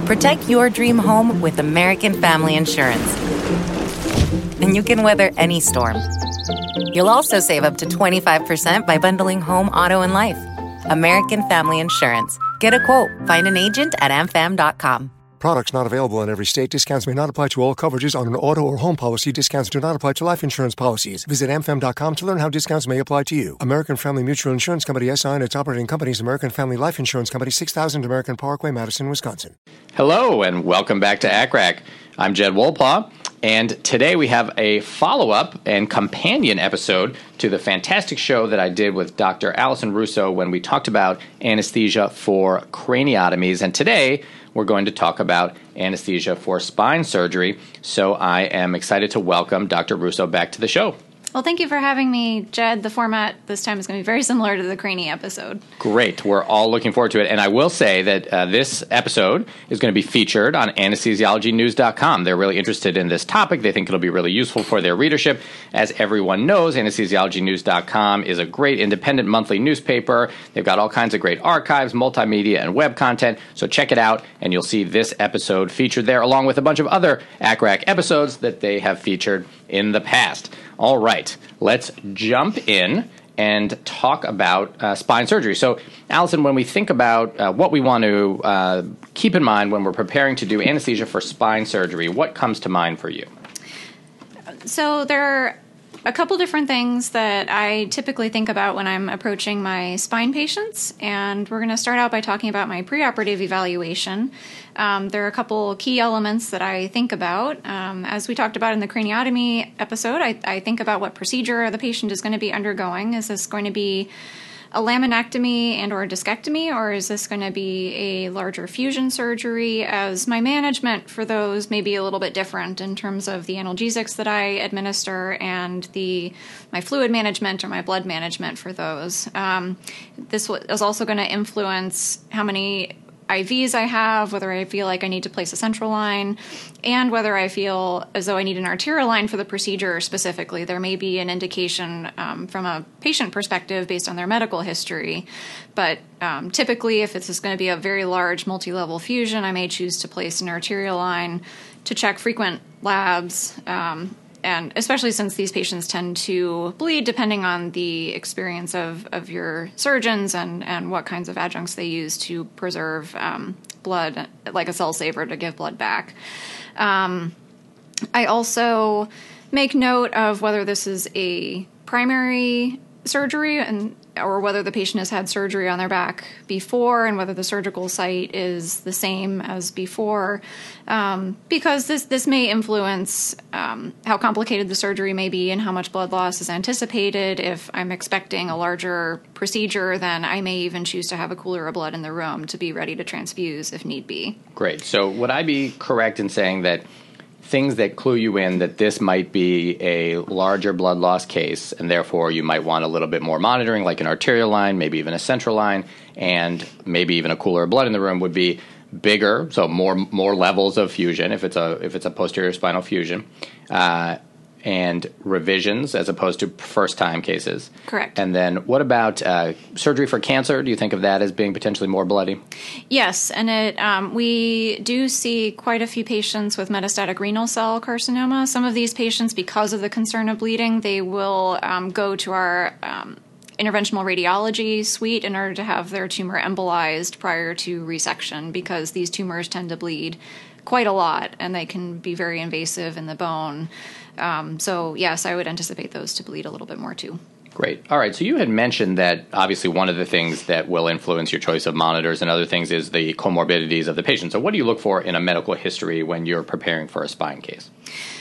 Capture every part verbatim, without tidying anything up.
Protect your dream home with American Family Insurance. And you can weather any storm. You'll also save up to twenty-five percent by bundling home, auto, and life. American Family Insurance. Get a quote. Find an agent at a m fam dot com. Products not available in every state. Discounts may not apply to all coverages on an auto or home policy. Discounts do not apply to life insurance policies. Visit a m fam dot com to learn how discounts may apply to you. American Family Mutual Insurance Company, S I and its operating companies, American Family Life Insurance Company, six thousand American Parkway, Madison, Wisconsin. Hello, and welcome back to A C R A C. I'm Jed Wolpaw, and today we have a follow-up and companion episode to the fantastic show that I did with Doctor Allison Russo when we talked about anesthesia for craniotomies. And today we're going to talk about anesthesia for spine surgery. So I am excited to welcome Doctor Russo back to the show. Well, thank you for having me, Jed. The format this time is going to be very similar to the Cranie episode. Great. We're all looking forward to it. And I will say that uh, this episode is going to be featured on anesthesiology news dot com. They're really interested in this topic. They think it'll be really useful for their readership. As everyone knows, anesthesiology news dot com is a great independent monthly newspaper. They've got all kinds of great archives, multimedia, and web content. So check it out, and you'll see this episode featured there, along with a bunch of other A C R A C episodes that they have featured in the past. All right, let's jump in and talk about uh, spine surgery. So, Allison, when we think about uh, what we want to uh, keep in mind when we're preparing to do anesthesia for spine surgery, what comes to mind for you? So there are a couple different things that I typically think about when I'm approaching my spine patients, and we're going to start out by talking about my preoperative evaluation. Um, there are a couple key elements that I think about. Um, as we talked about in the craniotomy episode, I, I think about what procedure the patient is going to be undergoing. Is this going to be a laminectomy and or a discectomy, or is this going to be a larger fusion surgery? As my management for those may be a little bit different in terms of the analgesics that I administer and the my fluid management or my blood management for those. Um, this is also going to influence how many I Vs I have, whether I feel like I need to place a central line, and whether I feel as though I need an arterial line for the procedure specifically. There may be an indication um, from a patient perspective based on their medical history, but um, typically if this is going to be a very large multi-level fusion, I may choose to place an arterial line to check frequent labs, um, and especially since these patients tend to bleed depending on the experience of, of your surgeons and, and what kinds of adjuncts they use to preserve um, blood, like a cell saver to give blood back. Um, I also make note of whether this is a primary surgery and or whether the patient has had surgery on their back before and whether the surgical site is the same as before, um, because this, this may influence um, how complicated the surgery may be and how much blood loss is anticipated. If I'm expecting a larger procedure, then I may even choose to have a cooler of blood in the room to be ready to transfuse if need be. Great. So would I be correct in saying that things that clue you in that this might be a larger blood loss case, and therefore you might want a little bit more monitoring, like an arterial line, maybe even a central line, and maybe even a cooler blood in the room, would be bigger, so more more levels of fusion if it's a if it's a posterior spinal fusion, uh, and revisions as opposed to first-time cases. Correct. And then what about uh, surgery for cancer? Do you think of that as being potentially more bloody? Yes, and it um, we do see quite a few patients with metastatic renal cell carcinoma. Some of these patients, because of the concern of bleeding, they will um, go to our um, interventional radiology suite in order to have their tumor embolized prior to resection, because these tumors tend to bleed quite a lot, and they can be very invasive in the bone. Um, so, yes, I would anticipate those to bleed a little bit more, too. Great. All right. So you had mentioned that obviously one of the things that will influence your choice of monitors and other things is the comorbidities of the patient. So what do you look for in a medical history when you're preparing for a spine case?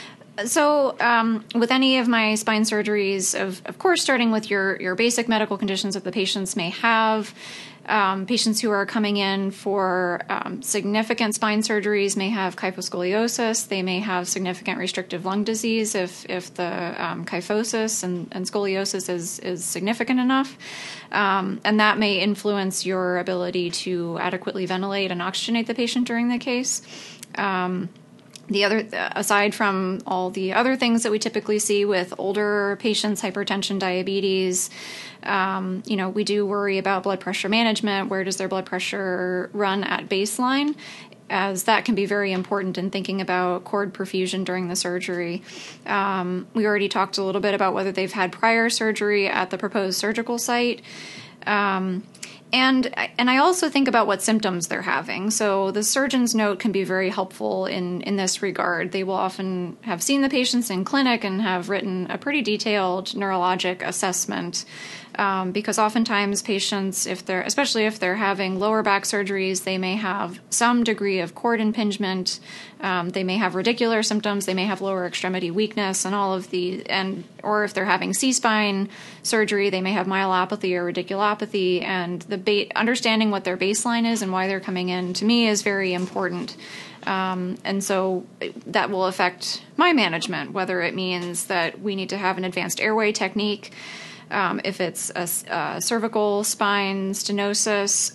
So um, with any of my spine surgeries, of, of course, starting with your, your basic medical conditions that the patients may have. Um, patients who are coming in for um, significant spine surgeries may have kyphoscoliosis. They may have significant restrictive lung disease if if the um, kyphosis and, and scoliosis is, is significant enough. Um, and that may influence your ability to adequately ventilate and oxygenate the patient during the case. Um, The other, aside from all the other things that we typically see with older patients, hypertension, diabetes, um, you know, we do worry about blood pressure management. Where does their blood pressure run at baseline? as that can be very important in thinking about cord perfusion during the surgery. Um, we already talked a little bit about whether they've had prior surgery at the proposed surgical site. Um, and and I also think about what symptoms they're having. So the surgeon's note can be very helpful in, in this regard. They will often have seen the patients in clinic and have written a pretty detailed neurologic assessment. Um, because oftentimes patients, if they're, especially if they're having lower back surgeries, they may have some degree of cord impingement. Um, they may have radicular symptoms. They may have lower extremity weakness, and all of the, and or if they're having C-spine surgery, they may have myelopathy or radiculopathy. And the ba- understanding what their baseline is and why they're coming in, to me, is very important. Um, and so that will affect my management, whether it means that we need to have an advanced airway technique. Um, if it's a, a cervical spine stenosis,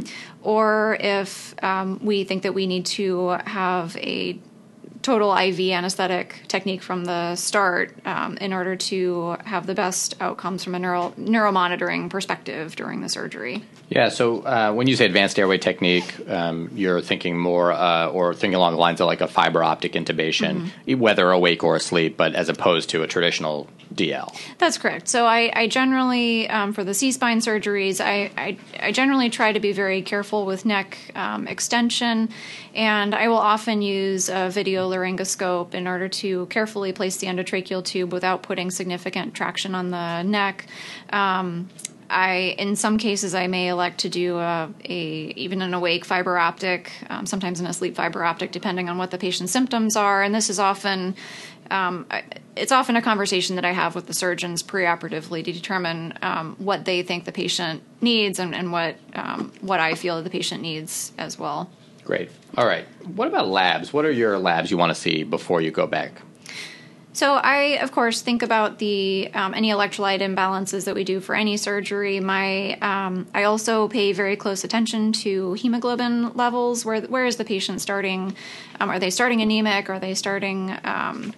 or if um, we think that we need to have a total I V anesthetic technique from the start um, in order to have the best outcomes from a neuro neuromonitoring perspective during the surgery. Yeah, so uh, when you say advanced airway technique, um, you're thinking more uh, or thinking along the lines of like a fiber optic intubation, mm-hmm. whether awake or asleep, but as opposed to a traditional D L. That's correct. So I, I generally, um, for the C-spine surgeries, I, I, I generally try to be very careful with neck um, extension, and I will often use a video laryngoscope in order to carefully place the endotracheal tube without putting significant traction on the neck. Um, I, in some cases, I may elect to do a, a even an awake fiber optic, um, sometimes an asleep fiber optic, depending on what the patient's symptoms are. And this is often, um, it's often a conversation that I have with the surgeons preoperatively to determine um, what they think the patient needs and, and what um, what I feel the patient needs as well. Great. All right. What about labs? What are your labs you want to see before you go back? So I, of course, think about the um, any electrolyte imbalances that we do for any surgery. My um, I also pay very close attention to hemoglobin levels. Where where is the patient starting? Um, are they starting anemic? Are they starting um,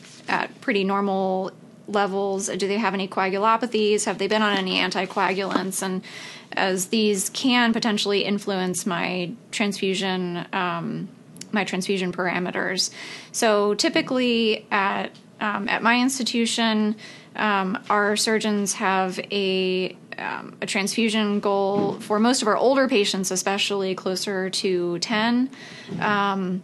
at pretty normal levels? Do they have any coagulopathies? Have they been on any anticoagulants? And as these can potentially influence my transfusion um, my transfusion parameters. So typically at Um, at my institution, um, our surgeons have a, um, a transfusion goal for most of our older patients, especially closer to ten, um,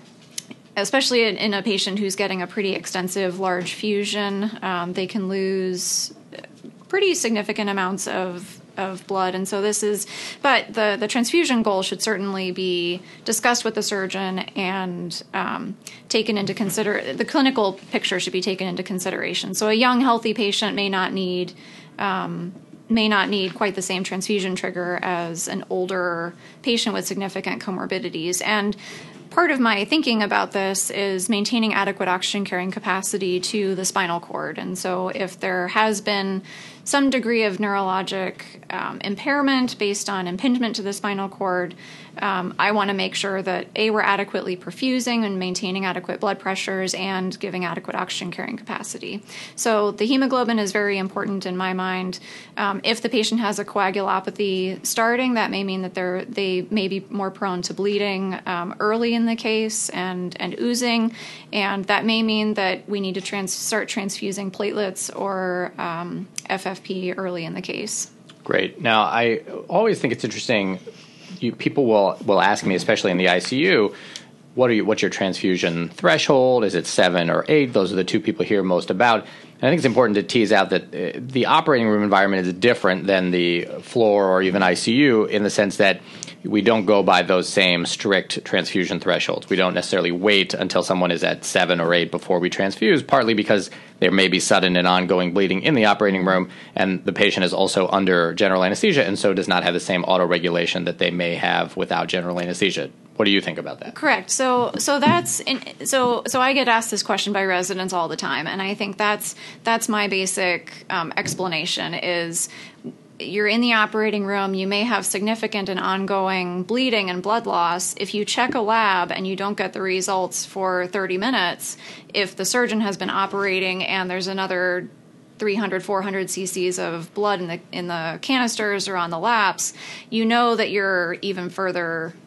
especially in, in a patient who's getting a pretty extensive large fusion. Um, they can lose pretty significant amounts of of blood. And so this is, but the, the transfusion goal should certainly be discussed with the surgeon and um, taken into consider, the clinical picture should be taken into consideration. So a young, healthy patient may not need, um, may not need quite the same transfusion trigger as an older patient with significant comorbidities. And part of my thinking about this is maintaining adequate oxygen carrying capacity to the spinal cord. And so if there has been some degree of neurologic um, impairment based on impingement to the spinal cord, um, I want to make sure that, A, we're adequately perfusing and maintaining adequate blood pressures and giving adequate oxygen carrying capacity. So the hemoglobin is very important in my mind. Um, if the patient has a coagulopathy starting, that may mean that they're, they may be more prone to bleeding um, early in the case and, and oozing, and that may mean that we need to trans start transfusing platelets or um, F F P early in the case. Great. Now, I always think it's interesting. You, people will will ask me, especially in the I C U, what are you, what's your transfusion threshold? Is it seven or eight? Those are the two people hear most about. And I think it's important to tease out that uh, the operating room environment is different than the floor or even I C U in the sense that we don't go by those same strict transfusion thresholds. We don't necessarily wait until someone is at seven or eight before we transfuse, partly because there may be sudden and ongoing bleeding in the operating room, and the patient is also under general anesthesia and so does not have the same autoregulation that they may have without general anesthesia. What do you think about that? Correct. So, so that's in, so. So I get asked this question by residents all the time, and I think that's that's my basic um, explanation. Is you're in the operating room, you may have significant and ongoing bleeding and blood loss. If you check a lab and you don't get the results for thirty minutes, if the surgeon has been operating and there's another three hundred, four hundred cc's of blood in the in the canisters or on the laps, you know that you're even further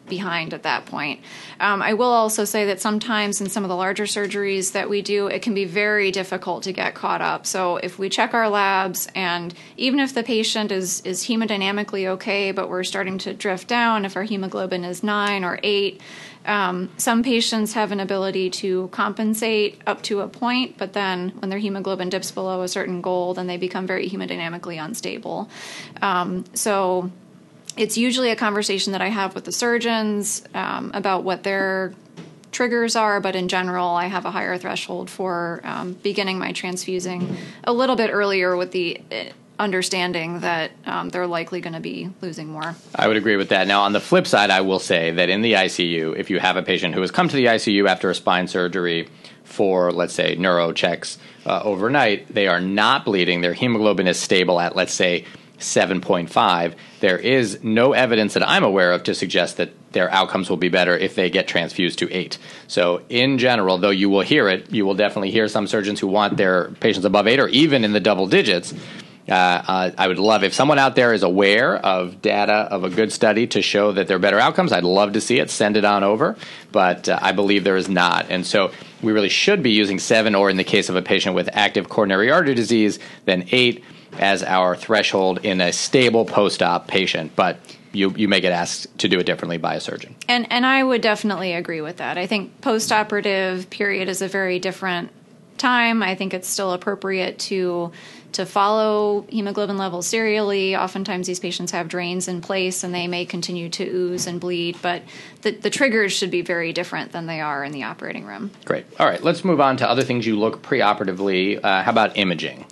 behind at that point. Um, I will also say that sometimes in some of the larger surgeries that we do, it can be very difficult to get caught up. So if we check our labs, and even if the patient is, is hemodynamically okay, but we're starting to drift down, if our hemoglobin is nine or eight, um, some patients have an ability to compensate up to a point, but then when their hemoglobin dips below a certain goal, then they become very hemodynamically unstable. Um, so it's usually a conversation that I have with the surgeons um, about what their triggers are, but in general, I have a higher threshold for um, beginning my transfusing a little bit earlier with the understanding that um, they're likely going to be losing more. I would agree with that. Now, on the flip side, I will say that in the I C U, if you have a patient who has come to the I C U after a spine surgery for, let's say, neuro checks uh, overnight, they are not bleeding, their hemoglobin is stable at, let's say, seven point five, there is no evidence that I'm aware of to suggest that their outcomes will be better if they get transfused to eight. So in general, though you will hear it, you will definitely hear some surgeons who want their patients above eight or even in the double digits. Uh, uh, I would love if someone out there is aware of data of a good study to show that there are better outcomes. I'd love to see it. Send it on over. But uh, I believe there is not. And so we really should be using seven, or in the case of a patient with active coronary artery disease, then eight as our threshold in a stable post-op patient. But you you may get asked to do it differently by a surgeon. And and I would definitely agree with that. I think post-operative period is a very different time. I think it's still appropriate to to follow hemoglobin levels serially. Oftentimes these patients have drains in place and they may continue to ooze and bleed, but the, the triggers should be very different than they are in the operating room. Great. All right, let's move on to other things you look preoperatively. Uh, how about imaging?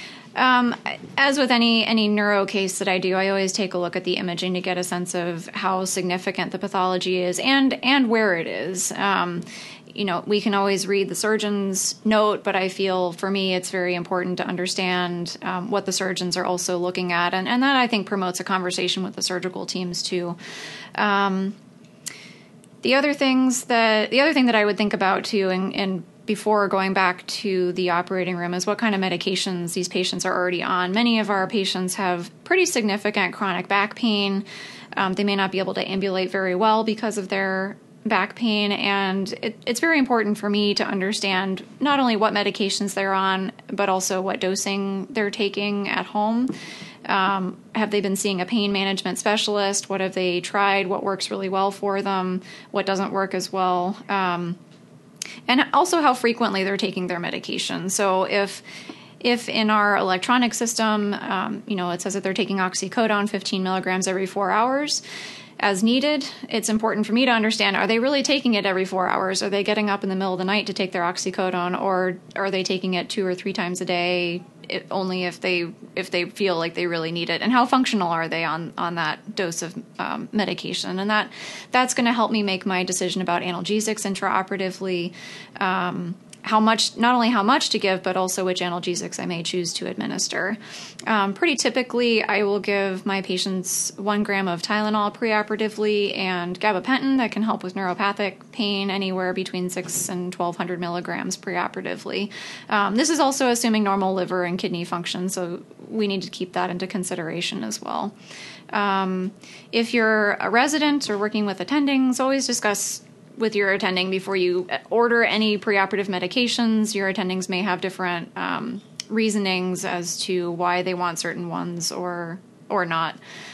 Um, as with any any neuro case that I do, I always take a look at the imaging to get a sense of how significant the pathology is and and where it is. Um, you know, we can always read the surgeon's note, but I feel for me it's very important to understand um, what the surgeons are also looking at, and, and that I think promotes a conversation with the surgical teams too. Um, the other things that the other thing that I would think about too, and, and before going back to the operating room, is what kind of medications these patients are already on. Many of our patients have pretty significant chronic back pain. Um, they may not be able to ambulate very well because of their back pain, and it, it's very important for me to understand not only what medications they're on, but also what dosing they're taking at home. Um, have they been seeing a pain management specialist? What have they tried? What works really well for them? What doesn't work as well? Um, and also how frequently they're taking their medication. So if if in our electronic system, um, you know, it says that they're taking oxycodone fifteen milligrams every four hours, as needed, it's important for me to understand, are they really taking it every four hours? Are they getting up in the middle of the night to take their oxycodone, or are they taking it two or three times a day, it, only if they if they feel like they really need it? And how functional are they on, on that dose of um, medication? And that that's going to help me make my decision about analgesics intraoperatively, um, how much, not only how much to give, but also which analgesics I may choose to administer. Um, pretty typically, I will give my patients one gram of Tylenol preoperatively and gabapentin that can help with neuropathic pain, anywhere between six and twelve hundred milligrams preoperatively. Um, this is also assuming normal liver and kidney function, so we need to keep that into consideration as well. Um, if you're a resident or working with attendings, always discuss with your attending before you order any preoperative medications. Your attendings may have different um, reasonings as to why they want certain ones or or not.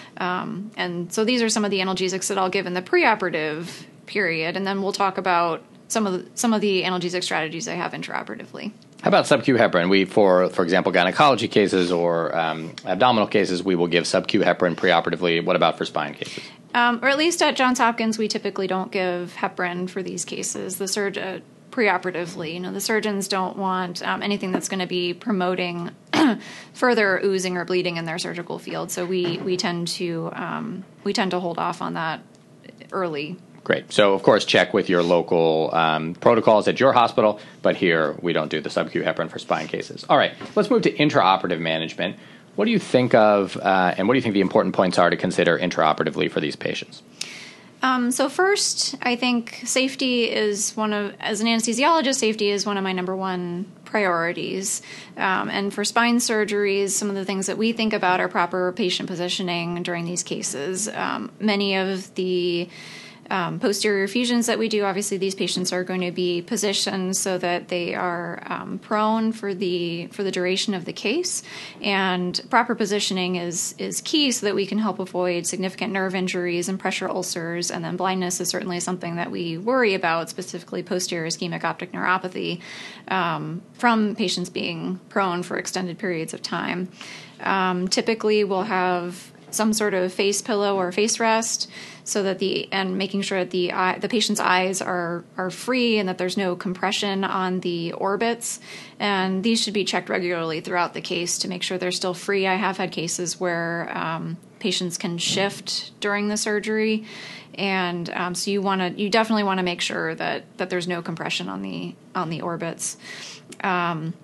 Um, and so these are some of the analgesics that I'll give in the preoperative period, and then we'll talk about some of the, some of the analgesic strategies I have intraoperatively. How about sub-Q heparin? We, for for example, gynecology cases or um, abdominal cases, we will give sub-Q heparin preoperatively. What about for spine cases? Um, or at least at Johns Hopkins, we typically don't give heparin for these cases. The surg uh, preoperatively, you know, the surgeons don't want um, anything that's going to be promoting further oozing or bleeding in their surgical field. So we we tend to um, we tend to hold off on that early. Great. So, of course, check with your local um, protocols at your hospital, but here we don't do the sub-Q heparin for spine cases. All right, let's move to intraoperative management. What do you think of, uh, and what do you think the important points are to consider intraoperatively for these patients? Um, so first, I think safety is one of, as an anesthesiologist, safety is one of my number one priorities. Um, and for spine surgeries, some of the things that we think about are proper patient positioning during these cases. Um, many of the um, posterior fusions that we do, obviously these patients are going to be positioned so that they are um, prone for the for the duration of the case, and proper positioning is is key so that we can help avoid significant nerve injuries and pressure ulcers, and then blindness is certainly something that we worry about, specifically posterior ischemic optic neuropathy um, from patients being prone for extended periods of time. Um, typically, we'll have some sort of face pillow or face rest, so that the and making sure that the eye, the patient's eyes are are free and that there's no compression on the orbits. And these should be checked regularly throughout the case to make sure they're still free. I have had cases where um, patients can shift during the surgery, and um, so you want to you definitely want to make sure that that there's no compression on the on the orbits. Um,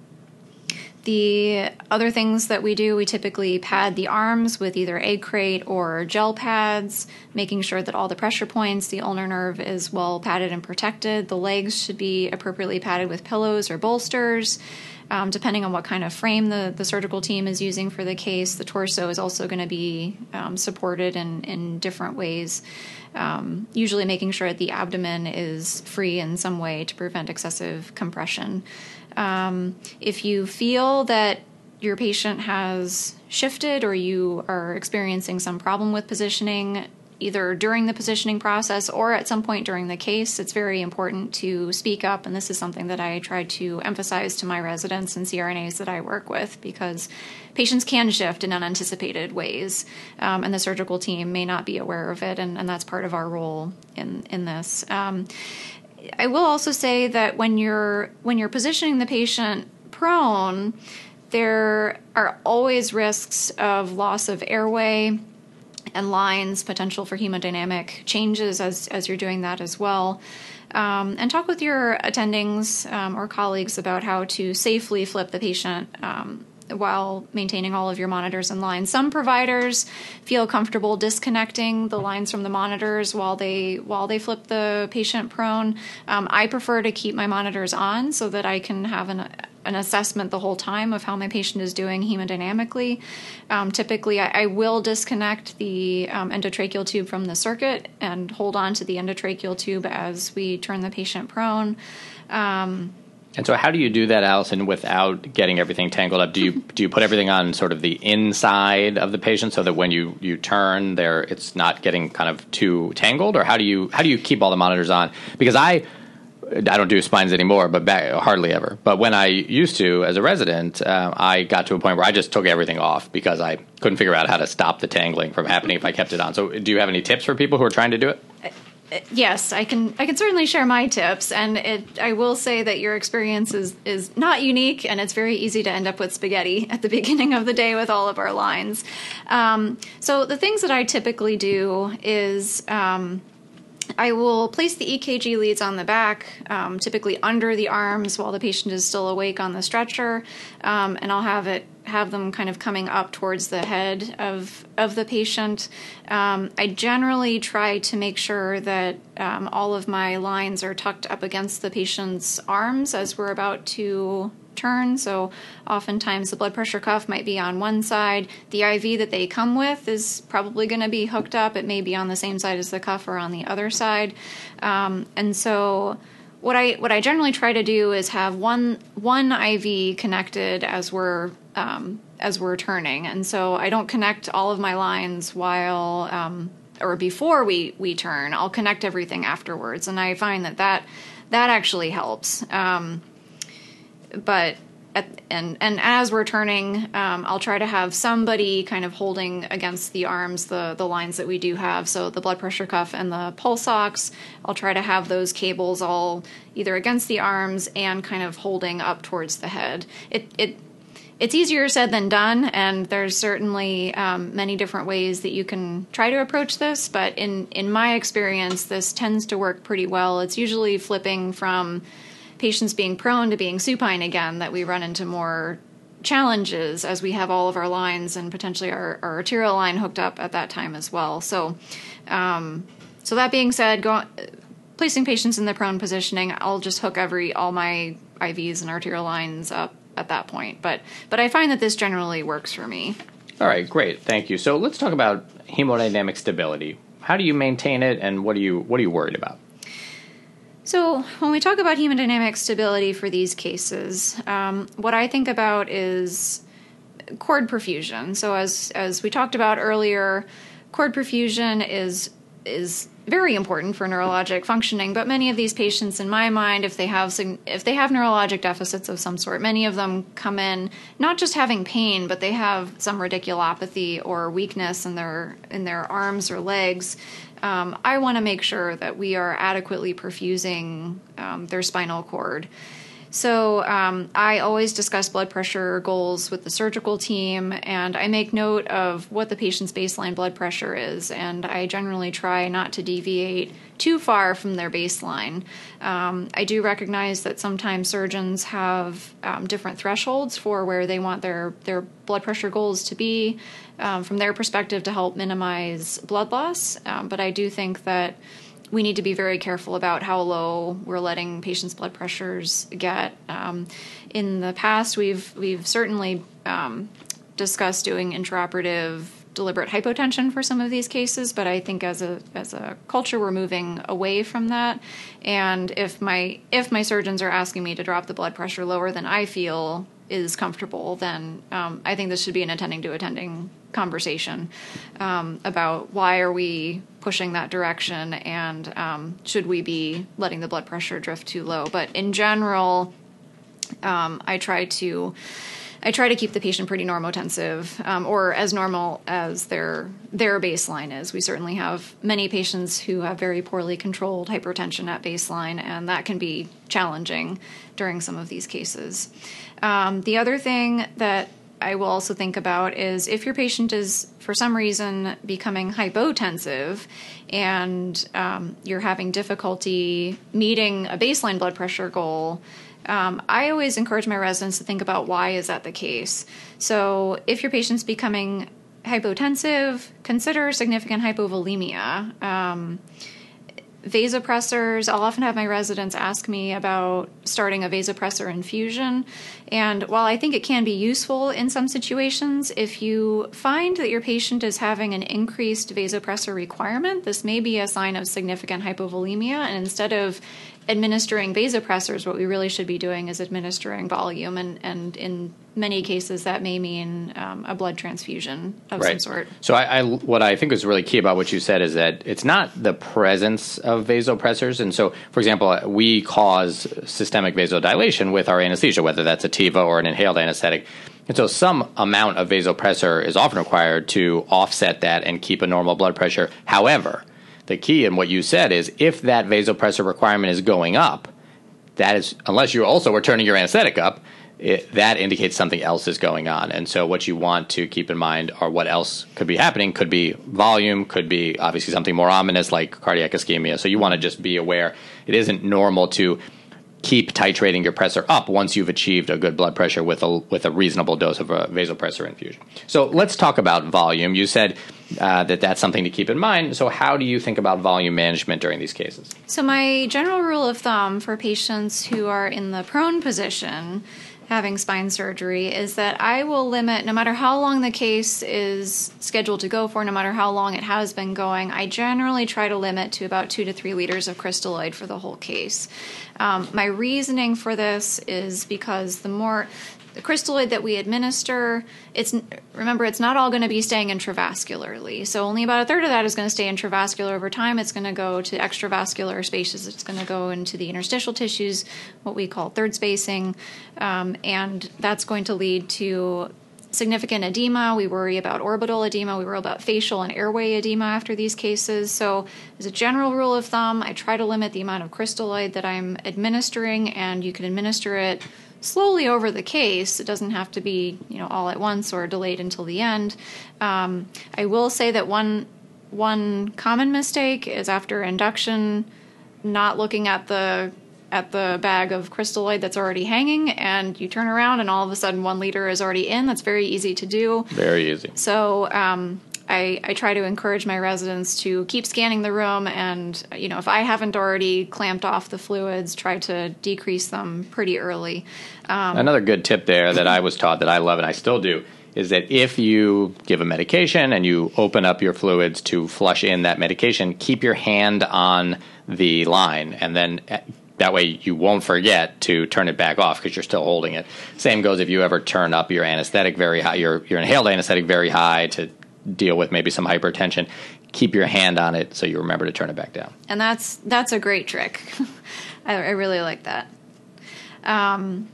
The other things that we do, we typically pad the arms with either egg crate or gel pads, making sure that all the pressure points, the ulnar nerve is well padded and protected. The legs should be appropriately padded with pillows or bolsters, um, depending on what kind of frame the, the surgical team is using for the case. The torso is also going to be um, supported in, in different ways, um, usually making sure that the abdomen is free in some way to prevent excessive compression. Um, if you feel that your patient has shifted or you are experiencing some problem with positioning, either during the positioning process or at some point during the case, it's very important to speak up. And this is something that I try to emphasize to my residents and C R N As that I work with, because patients can shift in unanticipated ways, um, and the surgical team may not be aware of it, and, and that's part of our role in, in this. Um, I will also say that when you're when you're positioning the patient prone, there are always risks of loss of airway and lines, potential for hemodynamic changes as as you're doing that as well. Um, and talk with your attendings um, or colleagues about how to safely flip the patient um, while maintaining all of your monitors and lines. Some providers feel comfortable disconnecting the lines from the monitors while they while they flip the patient prone. Um, I prefer to keep my monitors on so that I can have an an assessment the whole time of how my patient is doing hemodynamically. Um, typically, I, I will disconnect the um, endotracheal tube from the circuit and hold on to the endotracheal tube as we turn the patient prone. Um, And so how do you do that, Allison, without getting everything tangled up? Do you do you put everything on sort of the inside of the patient so that when you, you turn there, it's not getting kind of too tangled? Or how do you how do you keep all the monitors on? Because I I don't do spines anymore, but back, hardly ever. But when I used to, as a resident, uh, I got to a point where I just took everything off because I couldn't figure out how to stop the tangling from happening if I kept it on. So do you have any tips for people who are trying to do it? Yes, I can. I can certainly share my tips, and it, I will say that your experience is, is not unique, and it's very easy to end up with spaghetti at the beginning of the day with all of our lines. Um, so the things that I typically do is um, I will place the E K G leads on the back, um, typically under the arms while the patient is still awake on the stretcher, um, and I'll have it have them kind of coming up towards the head of of the patient. Um, I generally try to make sure that um, all of my lines are tucked up against the patient's arms as we're about to turn. So oftentimes the blood pressure cuff might be on one side. The I V that they come with is probably going to be hooked up. It may be on the same side as the cuff or on the other side. Um, and so What I what I generally try to do is have one one I V connected as we're um, as we're turning, and so I don't connect all of my lines while um, or before we we turn. I'll connect everything afterwards, and I find that that that actually helps. Um, but at, and and as we're turning, um, I'll try to have somebody kind of holding against the arms the the lines that we do have. So the blood pressure cuff and the pulse ox, I'll try to have those cables all either against the arms and kind of holding up towards the head. It it it's easier said than done, and there's certainly um, many different ways that you can try to approach this. But in in my experience, this tends to work pretty well. It's usually flipping from patients being prone to being supine again that we run into more challenges, as we have all of our lines and potentially our, our arterial line hooked up at that time as well. So, um, so that being said, go, placing patients in the prone positioning, I'll just hook every all my I Vs and arterial lines up at that point. But but I find that this generally works for me. All right, great, thank you. So let's talk about hemodynamic stability. how do you maintain it, and what are you what are you worried about? So when we talk about hemodynamic stability for these cases, um, what I think about is cord perfusion. So as as we talked about earlier, cord perfusion is is very important for neurologic functioning, but many of these patients, in my mind, if they have if they have neurologic deficits of some sort, many of them come in not just having pain, but they have some radiculopathy or weakness in their in their arms or legs. Um, I want to make sure that we are adequately perfusing um, their spinal cord. So um, I always discuss blood pressure goals with the surgical team, and I make note of what the patient's baseline blood pressure is, and I generally try not to deviate too far from their baseline. Um, I do recognize that sometimes surgeons have um, different thresholds for where they want their, their blood pressure goals to be um, from their perspective to help minimize blood loss, um, but I do think that we need to be very careful about how low we're letting patients' blood pressures get. Um, in the past, we've we've certainly um, discussed doing intraoperative deliberate hypotension for some of these cases, but I think as a as a culture, we're moving away from that. And if my if my surgeons are asking me to drop the blood pressure lower than I feel is comfortable, then um, I think this should be an attending to attending conversation um, about why are we pushing that direction, and um, should we be letting the blood pressure drift too low. But in general, um, I try to I try to keep the patient pretty normotensive, um, or as normal as their their baseline is. We certainly have many patients who have very poorly controlled hypertension at baseline, and that can be challenging during some of these cases. Um, the other thing that I will also think about is if your patient is, for some reason, becoming hypotensive and um, you're having difficulty meeting a baseline blood pressure goal, um, I always encourage my residents to think about why is that the case. So if your patient's becoming hypotensive, consider significant hypovolemia. Um, Vasopressors, I'll often have my residents ask me about starting a vasopressor infusion. And while I think it can be useful in some situations, if you find that your patient is having an increased vasopressor requirement, this may be a sign of significant hypovolemia. And instead of administering vasopressors, what we really should be doing is administering volume. And, and in many cases, that may mean um, a blood transfusion of right. some sort. So I, I, what I think is really key about what you said is that it's not the presence of vasopressors. And so, for example, we cause systemic vasodilation with our anesthesia, whether that's a T I V A or an inhaled anesthetic. And so some amount of vasopressor is often required to offset that and keep a normal blood pressure. However, the key in what you said is if that vasopressor requirement is going up, that is, unless you also are turning your anesthetic up, it, that indicates something else is going on. And so what you want to keep in mind are what else could be happening. Could be volume, could be obviously something more ominous like cardiac ischemia. So you want to just be aware it isn't normal to keep titrating your pressor up once you've achieved a good blood pressure with a with a reasonable dose of a vasopressor infusion. So let's talk about volume. You said uh, that that's something to keep in mind. So how do you think about volume management during these cases? So my general rule of thumb for patients who are in the prone position having spine surgery is that I will limit, no matter how long the case is scheduled to go for, no matter how long it has been going, I generally try to limit to about two to three liters of crystalloid for the whole case. Um, my reasoning for this is because the more the crystalloid that we administer, it's remember, it's not all going to be staying intravascularly. So only about a third of that is going to stay intravascular over time. It's going to go to extravascular spaces. It's going to go into the interstitial tissues, what we call third spacing, um, and that's going to lead to significant edema. We worry about orbital edema. We worry about facial and airway edema after these cases. So as a general rule of thumb, I try to limit the amount of crystalloid that I'm administering, and you can administer it slowly over the case. It doesn't have to be, you know, all at once or delayed until the end. Um, I will say that one one common mistake is after induction, not looking at the at the bag of crystalloid that's already hanging, and you turn around and all of a sudden one liter is already in. That's very easy to do. Very easy. So um, I, I try to encourage my residents to keep scanning the room, and you know, if I haven't already clamped off the fluids, try to decrease them pretty early. Um, Another good tip there that I was taught that I love and I still do is that if you give a medication and you open up your fluids to flush in that medication, keep your hand on the line, and then that way you won't forget to turn it back off because you're still holding it. Same goes if you ever turn up your anesthetic very high, your, your inhaled anesthetic very high to deal with maybe some hypertension. Keep your hand on it so you remember to turn it back down. And that's that's a great trick. I, I really like that. Um,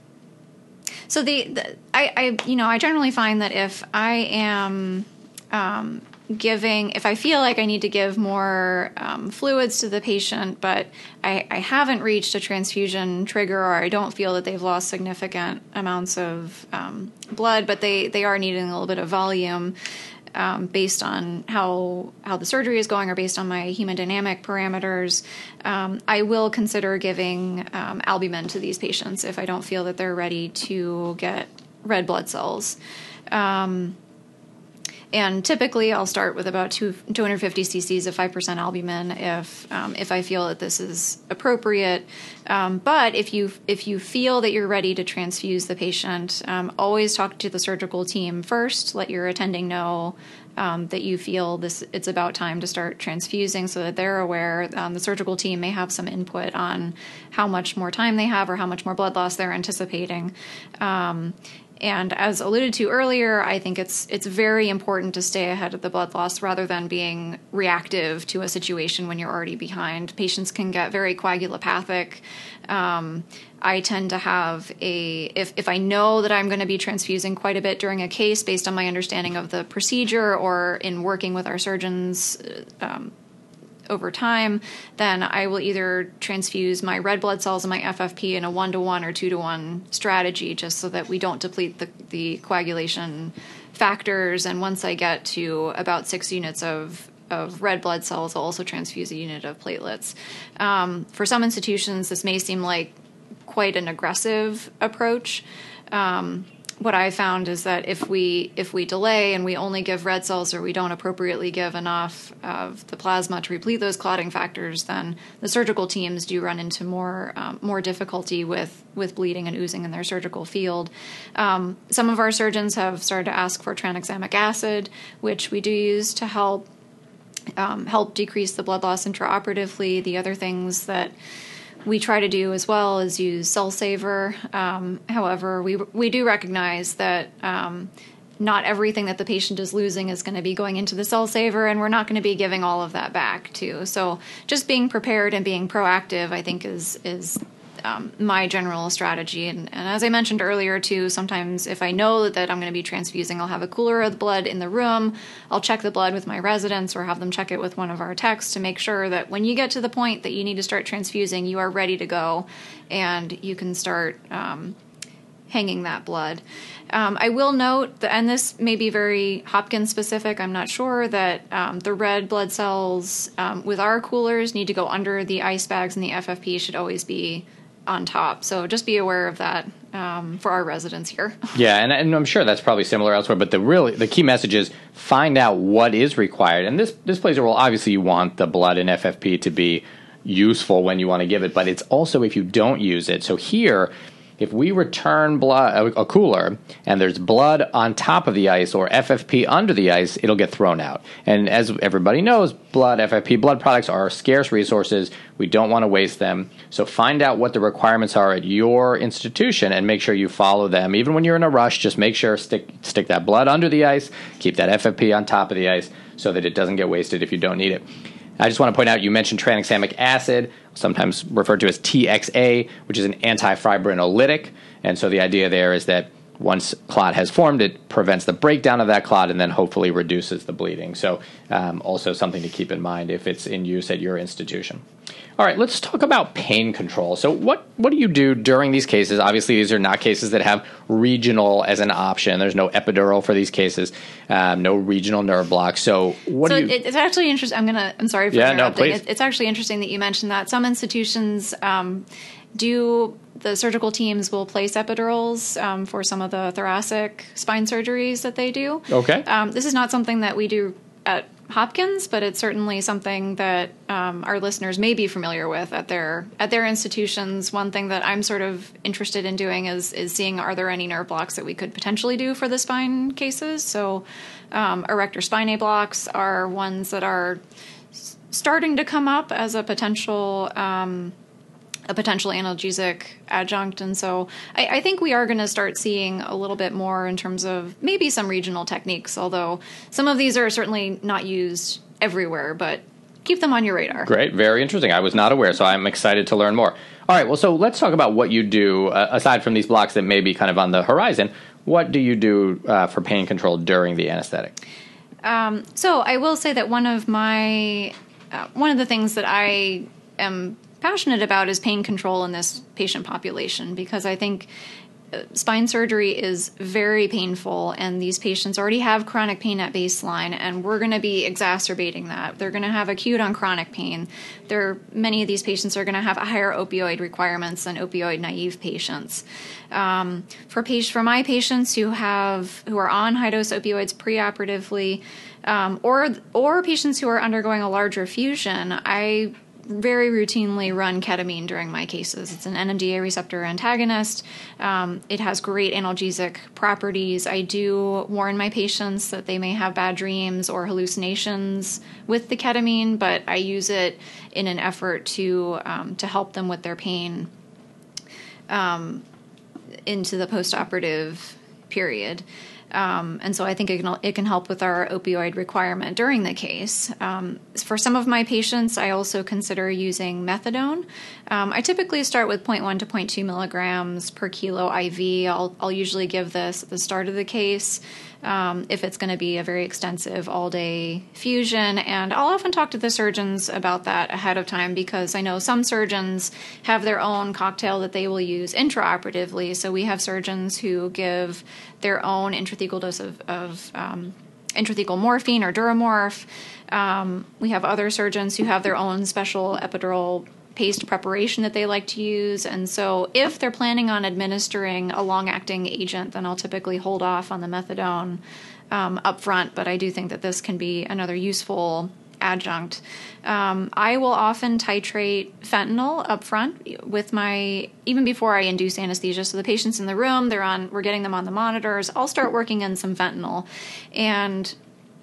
so the, the I, I you know I generally find that if I am um, giving, if I feel like I need to give more um, fluids to the patient, but I, I haven't reached a transfusion trigger, or I don't feel that they've lost significant amounts of um, blood, but they, they are needing a little bit of volume um, based on how how the surgery is going or based on my hemodynamic parameters, um, I will consider giving um, albumin to these patients if I don't feel that they're ready to get red blood cells. Um, And typically, I'll start with about two, 250 cc's of five percent albumin if um, if I feel that this is appropriate. Um, but if you if you feel that you're ready to transfuse the patient, um, always talk to the surgical team first. Let your attending know um, that you feel this it's about time to start transfusing, so that they're aware. Um, the surgical team may have some input on how much more time they have or how much more blood loss they're anticipating. Um, And as alluded to earlier, I think it's it's very important to stay ahead of the blood loss rather than being reactive to a situation when you're already behind. Patients can get very coagulopathic. Um, I tend to have a, if, if I know that I'm going to be transfusing quite a bit during a case based on my understanding of the procedure or in working with our surgeons um, over time, then I will either transfuse my red blood cells and my F F P in a one-to-one or two-to-one strategy just so that we don't deplete the, the coagulation factors. And once I get to about six units of, of red blood cells, I'll also transfuse a unit of platelets. Um, for some institutions, this may seem like quite an aggressive approach. Um, What I found is that if we if we delay and we only give red cells or we don't appropriately give enough of the plasma to replete those clotting factors, then the surgical teams do run into more um, more difficulty with, with bleeding and oozing in their surgical field. Um, some of our surgeons have started to ask for tranexamic acid, which we do use to help um, help decrease the blood loss intraoperatively. The other things that we try to do as well is use Cell Saver. Um, however, we we do recognize that um, not everything that the patient is losing is going to be going into the Cell Saver, and we're not going to be giving all of that back too. So just being prepared and being proactive, I think, is is um, my general strategy. And, and as I mentioned earlier too, sometimes if I know that I'm going to be transfusing, I'll have a cooler of the blood in the room. I'll check the blood with my residents or have them check it with one of our techs to make sure that when you get to the point that you need to start transfusing, you are ready to go and you can start um, hanging that blood. Um, I will note, that, and this may be very Hopkins specific, I'm not sure, that um, the red blood cells um, with our coolers need to go under the ice bags, and the F F P should always be on top. So just be aware of that um, for our residents here. Yeah, and, and I'm sure that's probably similar elsewhere, but the really the key message is find out what is required. And this, this plays a role. Obviously, you want the blood and F F P to be useful when you want to give it, but it's also if you don't use it. So here, if we return blood, a cooler, and there's blood on top of the ice or F F P under the ice, it'll get thrown out. And as everybody knows, blood, F F P, blood products are scarce resources. We don't want to waste them. So find out what the requirements are at your institution and make sure you follow them. Even when you're in a rush, just make sure stick stick that blood under the ice, keep that F F P on top of the ice so that it doesn't get wasted if you don't need it. I just want to point out, you mentioned tranexamic acid, sometimes referred to as T X A, which is an antifibrinolytic. And so the idea there is that once clot has formed, it prevents the breakdown of that clot and then hopefully reduces the bleeding. So um, also something to keep in mind if it's in use at your institution. All right, let's talk about pain control. So what, what do you do during these cases? Obviously, these are not cases that have regional as an option. There's no epidural for these cases, um, no regional nerve block. So what so do you... it's actually interesting. I'm going to, I'm sorry for yeah, interrupting. no, please. It's actually interesting that you mentioned that. Some institutions um, do, the surgical teams will place epidurals um, for some of the thoracic spine surgeries that they do. Okay. Um, this is not something that we do at Hopkins, but it's certainly something that um, our listeners may be familiar with at their at their institutions. One thing that I'm sort of interested in doing is is seeing, are there any nerve blocks that we could potentially do for the spine cases? So um, erector spinae blocks are ones that are s- starting to come up as a potential um, a potential analgesic adjunct. And so I, I think we are going to start seeing a little bit more in terms of maybe some regional techniques, although some of these are certainly not used everywhere, but keep them on your radar. Great. Very interesting. I was not aware, so I'm excited to learn more. All right. Well, so let's talk about what you do, uh, aside from these blocks that may be kind of on the horizon. What do you do uh, for pain control during the anesthetic? Um, so I will say that one of my, uh, one of the things that I am passionate about is pain control in this patient population, because I think spine surgery is very painful, and these patients already have chronic pain at baseline, and we're going to be exacerbating that. They're going to have acute on chronic pain. There, many of these patients are going to have higher opioid requirements than opioid naive patients. Um, for patient, for my patients who have who are on high dose opioids preoperatively, um, or or patients who are undergoing a larger fusion, I very routinely run ketamine during my cases. It's an N M D A receptor antagonist. Um, it has great analgesic properties. I do warn my patients that they may have bad dreams or hallucinations with the ketamine, but I use it in an effort to um, to help them with their pain um, into the postoperative period. Um, and so I think it can, it can help with our opioid requirement during the case. Um, for some of my patients, I also consider using methadone. Um, I typically start with zero point one to zero point two milligrams per kilo I V. I'll, I'll usually give this at the start of the case um, if it's going to be a very extensive all-day fusion. And I'll often talk to the surgeons about that ahead of time, because I know some surgeons have their own cocktail that they will use intraoperatively. So we have surgeons who give their own intrathecal dose of, of um, intrathecal morphine or Duramorph. Um, we have other surgeons who have their own special epidural paste preparation that they like to use. And so if they're planning on administering a long-acting agent, then I'll typically hold off on the methadone um, up front. But I do think that this can be another useful adjunct. Um, I will often titrate fentanyl up front with my, even before I induce anesthesia. So the patient's in the room, they're on, we're getting them on the monitors. I'll start working in some fentanyl. And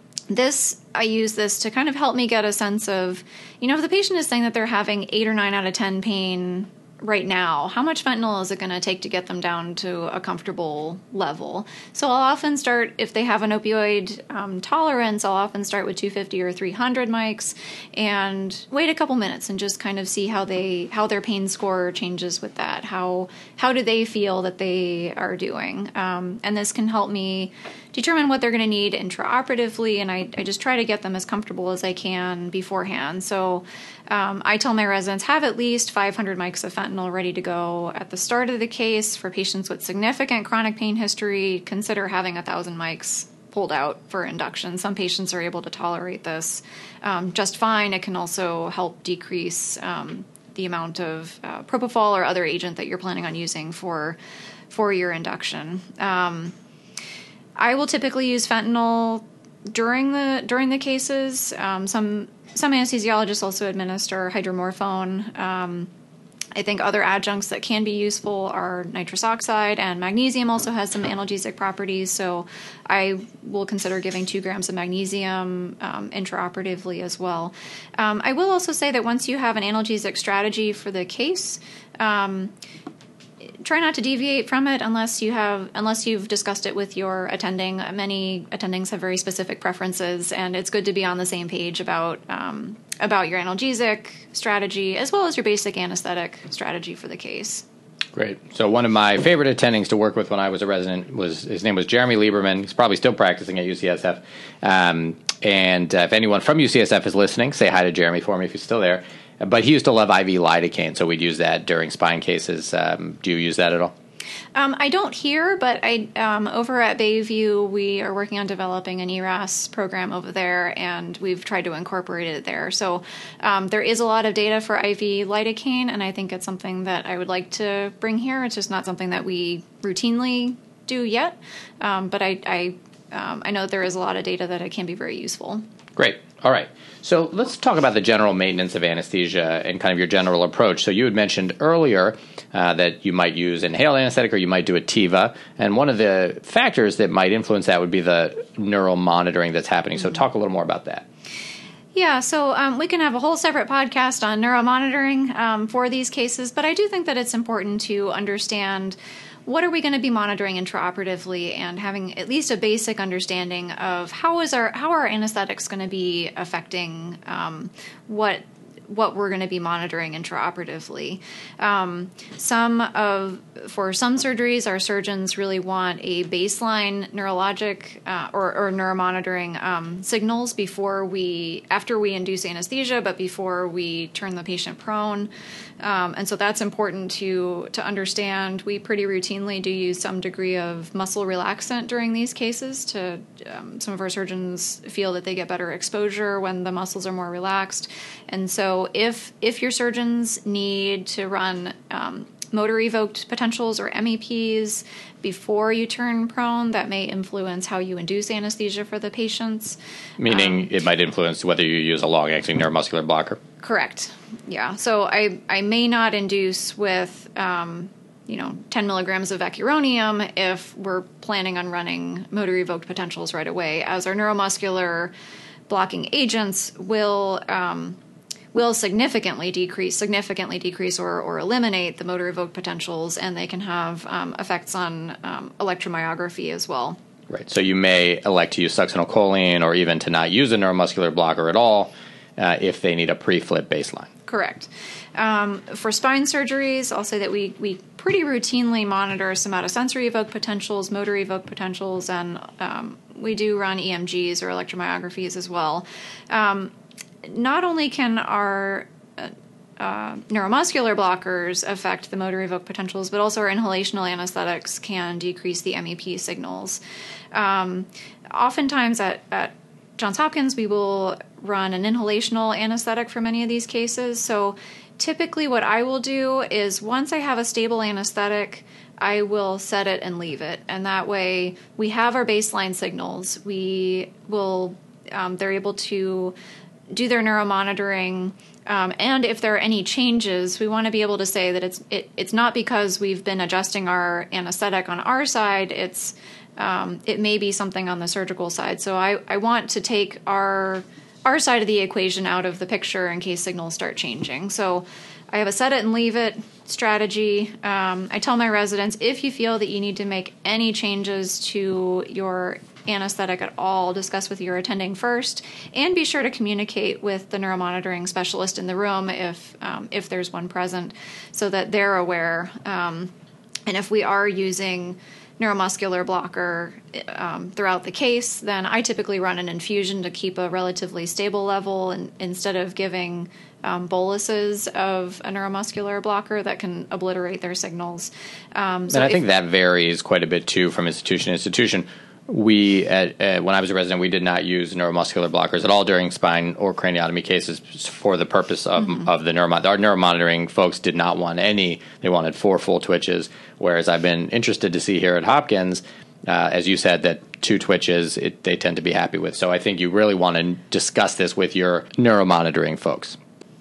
this, I use this to kind of help me get a sense of, you know, if the patient is saying that they're having eight or nine out of ten pain right now, how much fentanyl is it going to take to get them down to a comfortable level? So I'll often start, if they have an opioid um, tolerance, I'll often start with two fifty or three hundred mics and wait a couple minutes and just kind of see how they how their pain score changes with that. How how do they feel that they are doing? Um, and this can help me determine what they're going to need intraoperatively, and I, I just try to get them as comfortable as I can beforehand. So um, I tell my residents, have at least five hundred mics of fentanyl ready to go at the start of the case. For patients with significant chronic pain history, consider having one thousand mics pulled out for induction. Some patients are able to tolerate this um, just fine. It can also help decrease um, the amount of uh, propofol or other agent that you're planning on using for, for your induction. Um, I will typically use fentanyl during the during the cases. Um, some some anesthesiologists also administer hydromorphone. Um, I think other adjuncts that can be useful are nitrous oxide, and magnesium also has some analgesic properties. So I will consider giving two grams of magnesium um, intraoperatively as well. Um, I will also say that once you have an analgesic strategy for the case, um, try not to deviate from it unless you have unless you've discussed it with your attending. Many attendings have very specific preferences, and it's good to be on the same page about um, about your analgesic strategy as well as your basic anesthetic strategy for the case. Great. So one of my favorite attendings to work with when I was a resident was, his name was Jeremy Lieberman. He's probably still practicing at U C S F. Um, and uh, if anyone from U C S F is listening, say hi to Jeremy for me if he's still there. But he used to love I V lidocaine, so we'd use that during spine cases. Um, do you use that at all? Um, I don't here, but I um, over at Bayview, we are working on developing an E R A S program over there, and we've tried to incorporate it there. So um, there is a lot of data for I V lidocaine, and I think it's something that I would like to bring here. It's just not something that we routinely do yet, um, but I I, um, I know there is a lot of data that it can be very useful. Great. All right. So let's talk about the general maintenance of anesthesia and kind of your general approach. So you had mentioned earlier uh, that you might use inhaled anesthetic or you might do a TIVA. And one of the factors that might influence that would be the neural monitoring that's happening. So talk a little more about that. Yeah, so um, we can have a whole separate podcast on neuromonitoring um, for these cases, but I do think that it's important to understand what are we going to be monitoring intraoperatively and having at least a basic understanding of how is our how are anesthetics going to be affecting um, what what we're going to be monitoring intraoperatively. Um, some of for some surgeries, our surgeons really want a baseline neurologic uh, or, or neuromonitoring um, signals before we after we induce anesthesia, but before we turn the patient prone. Um, and so that's important to to understand. We pretty routinely do use some degree of muscle relaxant during these cases. To um, some of our surgeons feel that they get better exposure when the muscles are more relaxed. And so if if your surgeons need to run um, motor evoked potentials or M E Ps before you turn prone, that may influence how you induce anesthesia for the patients. Meaning Um, it might influence whether you use a long-acting neuromuscular blocker. Correct. Yeah. So I, I may not induce with, um, you know, ten milligrams of vecuronium if we're planning on running motor evoked potentials right away, as our neuromuscular blocking agents will um, will significantly decrease, significantly decrease or, or eliminate the motor evoked potentials, and they can have um, effects on um, electromyography as well. Right. So you may elect to use succinylcholine or even to not use a neuromuscular blocker at all uh, if they need a pre-flip baseline. Correct. Um, for spine surgeries, I'll say that we, we pretty routinely monitor somatosensory evoked potentials, motor evoked potentials, and um, we do run E M Gs or electromyographies as well. Um, not only can our uh, uh, neuromuscular blockers affect the motor evoked potentials, but also our inhalational anesthetics can decrease the M E P signals. Um, oftentimes at, at Johns Hopkins, we will run an inhalational anesthetic for many of these cases. So typically what I will do is once I have a stable anesthetic, I will set it and leave it. And that way we have our baseline signals. We will, um, they're able to do their neuromonitoring. Um, and if there are any changes, we want to be able to say that it's it, it's not because we've been adjusting our anesthetic on our side. It's um, it may be something on the surgical side. So I, I want to take our our side of the equation out of the picture in case signals start changing. So I have a set it and leave it strategy. Um, I tell my residents, if you feel that you need to make any changes to your anesthetic at all, discuss with your attending first, and be sure to communicate with the neuromonitoring specialist in the room if um, if there's one present, so that they're aware. Um, and if we are using neuromuscular blocker um, throughout the case, then I typically run an infusion to keep a relatively stable level, and instead of giving um, boluses of a neuromuscular blocker that can obliterate their signals. Um, so and I if, think that varies quite a bit too from institution to institution. We, at, uh, when I was a resident, we did not use neuromuscular blockers at all during spine or craniotomy cases for the purpose of, mm-hmm. of the neuromon. Our neuromonitoring folks did not want any. They wanted four full twitches, whereas I've been interested to see here at Hopkins, uh, as you said, that two twitches it, they tend to be happy with. So I think you really want to discuss this with your neuromonitoring folks.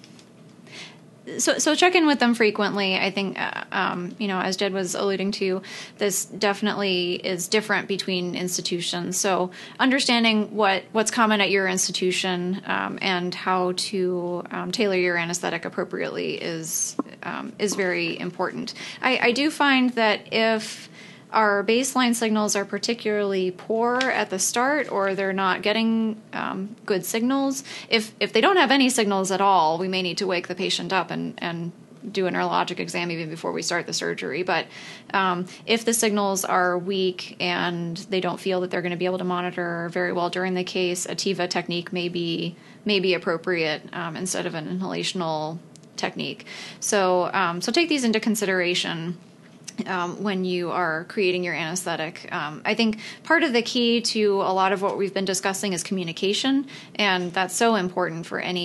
So, so check in with them frequently. I think, uh, um, you know, as Jed was alluding to, this definitely is different between institutions. So understanding what, what's common at your institution um, and how to um, tailor your anesthetic appropriately is um, is very important. I, I do find that if our baseline signals are particularly poor at the start, or they're not getting um, good signals, if if they don't have any signals at all, we may need to wake the patient up and, and do a neurologic exam even before we start the surgery. But um, if the signals are weak and they don't feel that they're going to be able to monitor very well during the case, a TIVA technique may be, may be appropriate um, instead of an inhalational technique. So um, so take these into consideration Um, when you are creating your anesthetic. Um, I think part of the key to a lot of what we've been discussing is communication, and that's so important for any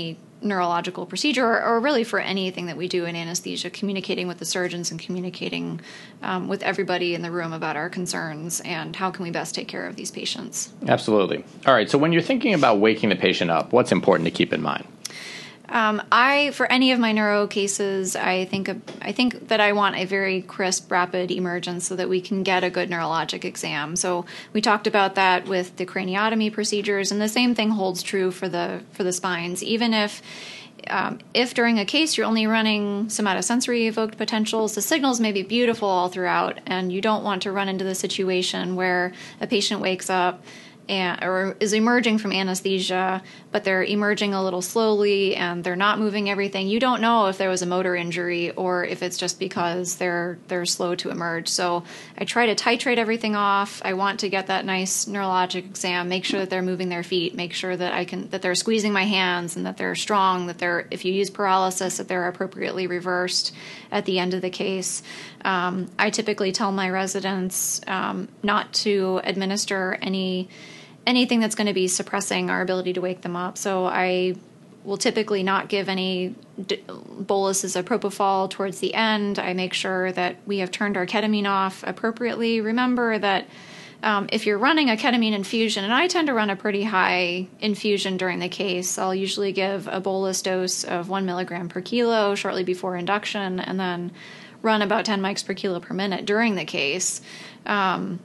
neurological procedure, or, or really for anything that we do in anesthesia, communicating with the surgeons and communicating um, with everybody in the room about our concerns and how can we best take care of these patients. Absolutely. All right, so when you're thinking about waking the patient up, what's important to keep in mind? Um, I, for any of my neuro cases, I think I think that I want a very crisp, rapid emergence so that we can get a good neurologic exam. So we talked about that with the craniotomy procedures, and the same thing holds true for the for the spines. Even if um, if during a case you're only running somatosensory evoked potentials, the signals may be beautiful all throughout, and you don't want to run into the situation where a patient wakes up And, or is emerging from anesthesia, but they're emerging a little slowly and they're not moving everything. You don't know if there was a motor injury or if it's just because they're they're slow to emerge. So I try to titrate everything off. I want to get that nice neurologic exam, make sure that they're moving their feet, make sure that I can that they're squeezing my hands and that they're strong, that they're, if you use paralysis, that they're appropriately reversed at the end of the case. Um, I typically tell my residents um, not to administer any anything that's going to be suppressing our ability to wake them up. So I will typically not give any d- boluses of propofol towards the end. I make sure that we have turned our ketamine off appropriately. Remember that um, if you're running a ketamine infusion, and I tend to run a pretty high infusion during the case, I'll usually give a bolus dose of one milligram per kilo shortly before induction, and then run about ten mics per kilo per minute during the case. Um,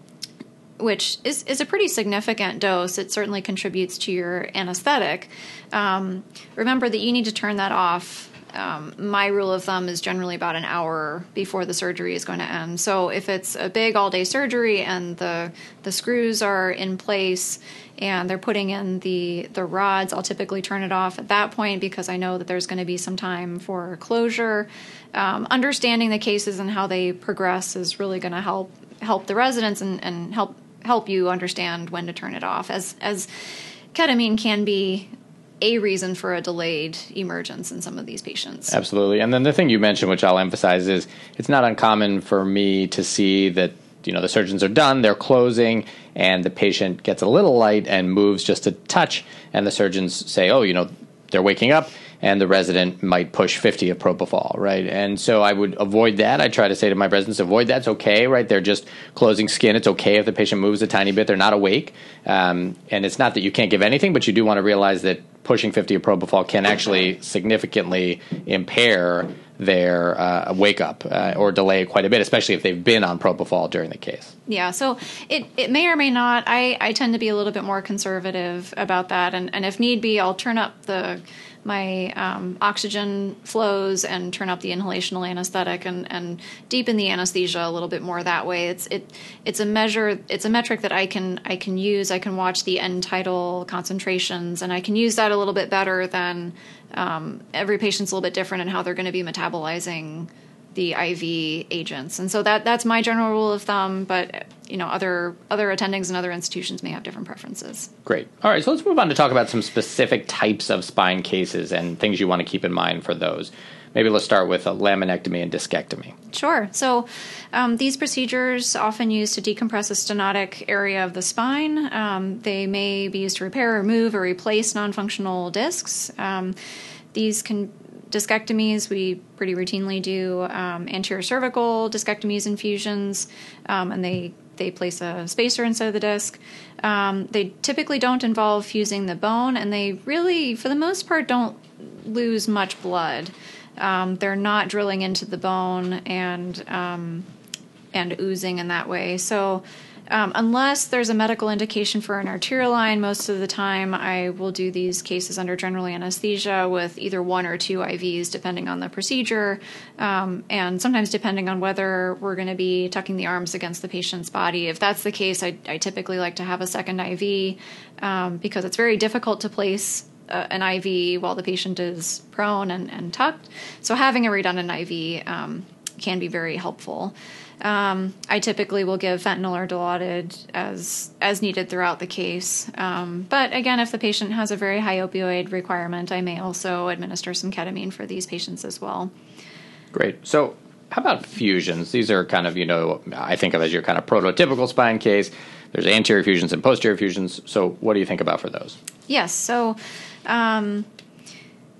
which is, is a pretty significant dose. It certainly contributes to your anesthetic. Um, remember that you need to turn that off. Um, my rule of thumb is generally about an hour before the surgery is going to end. So if it's a big all-day surgery and the the screws are in place and they're putting in the, the rods, I'll typically turn it off at that point because I know that there's going to be some time for closure. Um, understanding the cases and how they progress is really going to help help the residents and, and help help you understand when to turn it off, as as ketamine can be a reason for a delayed emergence in some of these patients. Absolutely. And then the thing you mentioned, which I'll emphasize, is it's not uncommon for me to see that, you know, the surgeons are done, they're closing, and the patient gets a little light and moves just a touch, and the surgeons say, oh, you know, they're waking up, and the resident might push fifty of propofol, right? And so I would avoid that. I try to say to my residents, avoid that. It's okay, right? They're just closing skin. It's okay if the patient moves a tiny bit. They're not awake. Um, and it's not that you can't give anything, but you do want to realize that pushing fifty of propofol can actually significantly impair their uh, wake up uh, or delay it quite a bit, especially if they've been on propofol during the case. Yeah, so it, it may or may not. I, I tend to be a little bit more conservative about that. And, and if need be, I'll turn up the my um, oxygen flows and turn up the inhalational anesthetic and, and deepen the anesthesia a little bit more that way. It's it it's a measure, it's a metric that I can I can use. I can watch the end tidal concentrations, and I can use that a little bit better than um, every patient's a little bit different in how they're going to be metabolizing the I V agents. And so that that's my general rule of thumb, but you know, other other attendings and other institutions may have different preferences. Great. All right, so let's move on to talk about some specific types of spine cases and things you want to keep in mind for those. Maybe let's start with a laminectomy and discectomy. Sure. So um, these procedures often used to decompress a stenotic area of the spine. Um, they may be used to repair, remove, or replace non-functional discs. Um, these can discectomies, we pretty routinely do um, anterior cervical discectomies infusions, um, and they, they place a spacer inside of the disc. Um, they typically don't involve fusing the bone, and they really, for the most part, don't lose much blood. Um, they're not drilling into the bone and um, and oozing in that way. So um, unless there's a medical indication for an arterial line, most of the time I will do these cases under general anesthesia with either one or two I Vs, depending on the procedure, um, and sometimes depending on whether we're going to be tucking the arms against the patient's body. If that's the case, I, I typically like to have a second I V um, because it's very difficult to place Uh, an I V while the patient is prone and, and tucked. So having a redundant I V um, can be very helpful. Um, I typically will give fentanyl or Dilaudid as as needed throughout the case. Um, but again, if the patient has a very high opioid requirement, I may also administer some ketamine for these patients as well. Great. So how about fusions? These are kind of, you know, I think of as your kind of prototypical spine case. There's anterior fusions and posterior fusions. So what do you think about for those? Yes. So um,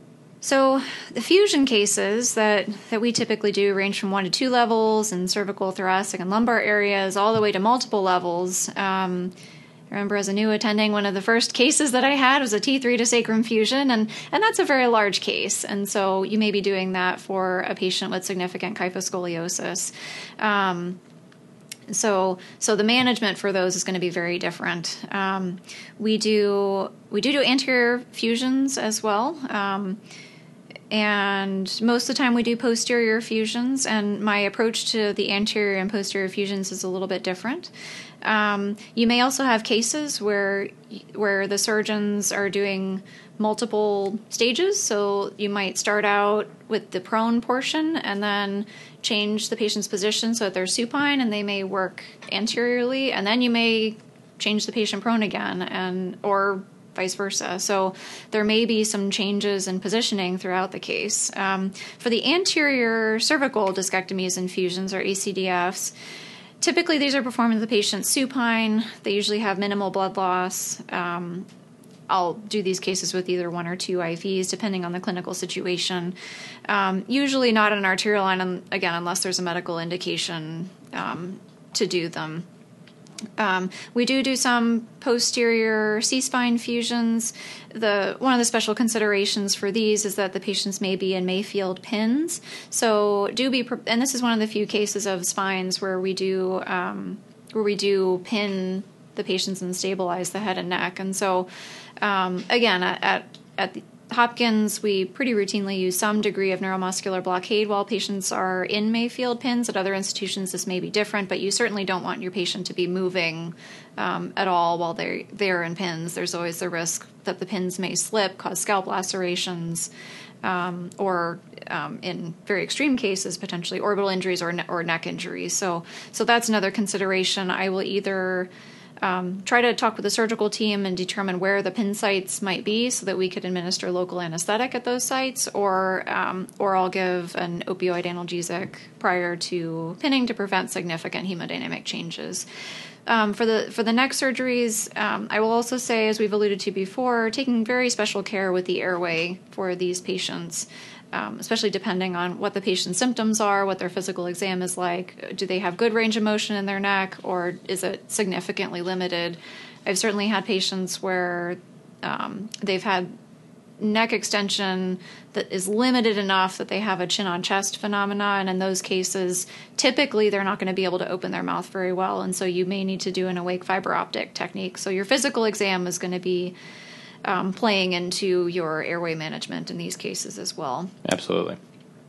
So the fusion cases that, that we typically do range from one to two levels in cervical, thoracic, and lumbar areas, all the way to multiple levels. Um, I remember as a new attending, one of the first cases that I had was a T three to sacrum fusion, and, and that's a very large case. And so you may be doing that for a patient with significant kyphoscoliosis. Um, So, so the management for those is going to be very different. Um, we do we do do anterior fusions as well, um, and most of the time we do posterior fusions. And my approach to the anterior and posterior fusions is a little bit different. Um, you may also have cases where where the surgeons are doing multiple stages. So you might start out with the prone portion and then change the patient's position so that they're supine, and they may work anteriorly, and then you may change the patient prone again, and or vice versa. So there may be some changes in positioning throughout the case. Um, for the anterior cervical discectomies and fusions, or A C D Fs, typically these are performed with the patient supine. They usually have minimal blood loss. Um, I'll do these cases with either one or two I Vs, depending on the clinical situation. Um, usually not an arterial line, again, unless there's a medical indication um, to do them. Um, we do do some posterior C-spine fusions. The one of the special considerations for these is that the patients may be in Mayfield pins. So do be, and this is one of the few cases of spines where we do um, where we do pin the patients and stabilize the head and neck. And so, um, again, at, at, at the Hopkins, we pretty routinely use some degree of neuromuscular blockade while patients are in Mayfield pins. At other institutions, this may be different, but you certainly don't want your patient to be moving um, at all while they're, they're in pins. There's always the risk that the pins may slip, cause scalp lacerations, um, or um, in very extreme cases, potentially orbital injuries or, ne- or neck injuries. So, so that's another consideration. I will either Um, try to talk with the surgical team and determine where the pin sites might be so that we could administer local anesthetic at those sites, or um, or I'll give an opioid analgesic prior to pinning to prevent significant hemodynamic changes. Um, for the for the neck surgeries, um, I will also say, as we've alluded to before, taking very special care with the airway for these patients. Um, especially depending on what the patient's symptoms are, what their physical exam is like. Do they have good range of motion in their neck, or is it significantly limited? I've certainly had patients where um, they've had neck extension that is limited enough that they have a chin-on-chest phenomena, and in those cases, typically they're not going to be able to open their mouth very well, and so you may need to do an awake fiber optic technique. So your physical exam is going to be Um, playing into your airway management in these cases as well. Absolutely.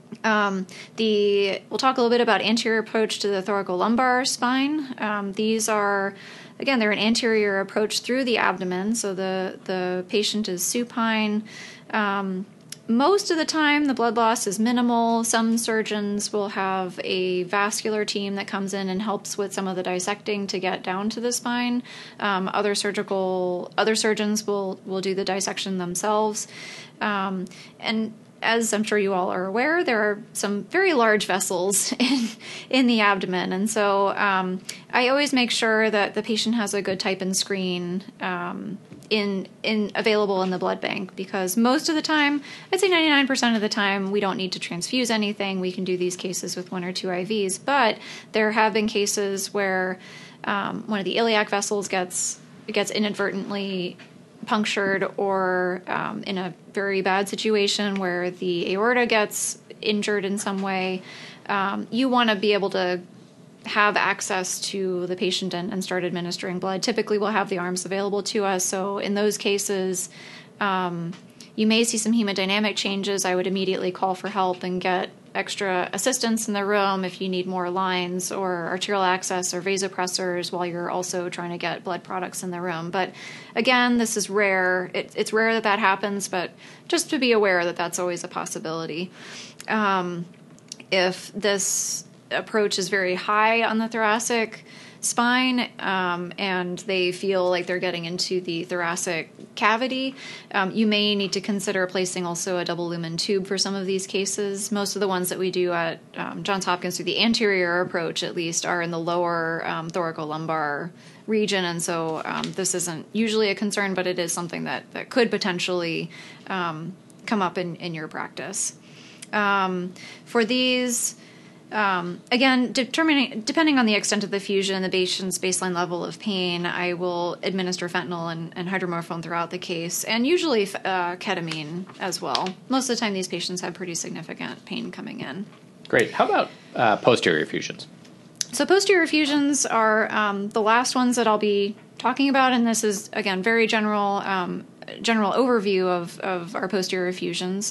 Um, the we'll talk a little bit about anterior approach to the thoracolumbar spine. Um, these are, again, they're an anterior approach through the abdomen, so the the patient is supine. Um, Most of the time, the blood loss is minimal. Some surgeons will have a vascular team that comes in and helps with some of the dissecting to get down to the spine. Um, other surgical, other surgeons will, will do the dissection themselves. Um, and as I'm sure you all are aware, there are some very large vessels in, in the abdomen. And so um, I always make sure that the patient has a good type and screen um, in in available in the blood bank, because most of the time, I'd say ninety-nine percent of the time, we don't need to transfuse anything. We can do these cases with one or two I Vs. But there have been cases where um, one of the iliac vessels gets gets inadvertently punctured, or um, in a very bad situation where the aorta gets injured in some way. Um, you want to be able to have access to the patient and, and start administering blood. Typically, we'll have the arms available to us. So in those cases, um, you may see some hemodynamic changes. I would immediately call for help and get extra assistance in the room if you need more lines or arterial access or vasopressors while you're also trying to get blood products in the room. But again, this is rare. It, it's rare that that happens, but just to be aware that that's always a possibility. Um, if this approach is very high on the thoracic spine, um, and they feel like they're getting into the thoracic cavity, um, you may need to consider placing also a double lumen tube for some of these cases. Most of the ones that we do at um, Johns Hopkins through the anterior approach, at least, are in the lower um, thoracolumbar region, and so um, this isn't usually a concern, but it is something that, that could potentially um, come up in, in your practice. Um, for these, um, again, determining depending on the extent of the fusion, the patient's baseline level of pain, I will administer fentanyl and, and hydromorphone throughout the case, and usually uh, ketamine as well. Most of the time, these patients have pretty significant pain coming in. Great. How about uh, posterior fusions? So posterior fusions are um, the last ones that I'll be talking about, and this is, again, very general um, general overview of, of our posterior fusions.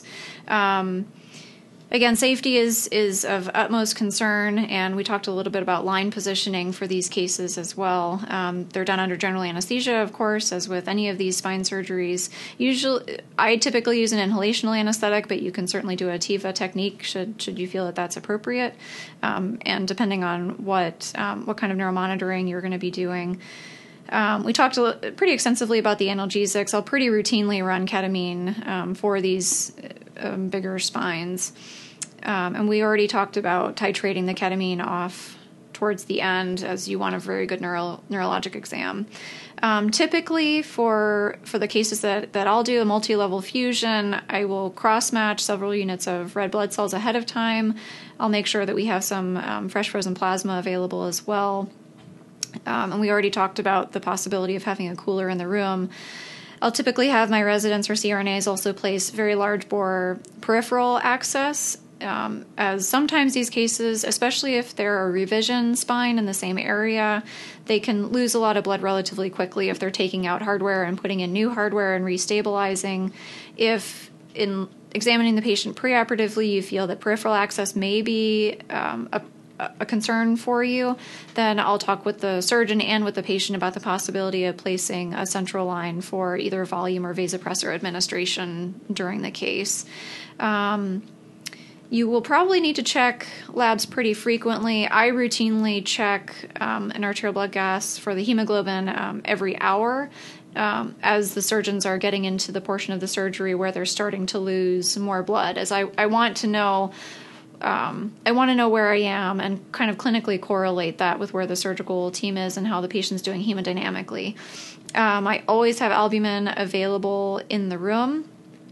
Um, again, safety is is of utmost concern, and we talked a little bit about line positioning for these cases as well. Um, they're done under general anesthesia, of course, as with any of these spine surgeries. Usually, I typically use an inhalational anesthetic, but you can certainly do a T I V A technique should should you feel that that's appropriate, um, and depending on what um, what kind of neuromonitoring you're going to be doing. Um, we talked a little, pretty extensively about the analgesics. I'll pretty routinely run ketamine um, for these um, bigger spines. Um, and we already talked about titrating the ketamine off towards the end as you want a very good neuro, neurologic exam. Um, typically for for the cases that, that I'll do a multi-level fusion, I will cross-match several units of red blood cells ahead of time. I'll make sure that we have some um, fresh frozen plasma available as well. Um, and we already talked about the possibility of having a cooler in the room. I'll typically have my residents or C R N As also place very large bore peripheral access, um, as sometimes these cases, especially if they're a revision spine in the same area, they can lose a lot of blood relatively quickly if they're taking out hardware and putting in new hardware and restabilizing. If in examining the patient preoperatively you feel that peripheral access may be um, a a concern for you, then I'll talk with the surgeon and with the patient about the possibility of placing a central line for either volume or vasopressor administration during the case. Um, you will probably need to check labs pretty frequently. I routinely check um, an arterial blood gas for the hemoglobin um, every hour um, as the surgeons are getting into the portion of the surgery where they're starting to lose more blood, as I, I want to know Um, I want to know where I am and kind of clinically correlate that with where the surgical team is and how the patient's doing hemodynamically. Um, I always have albumin available in the room,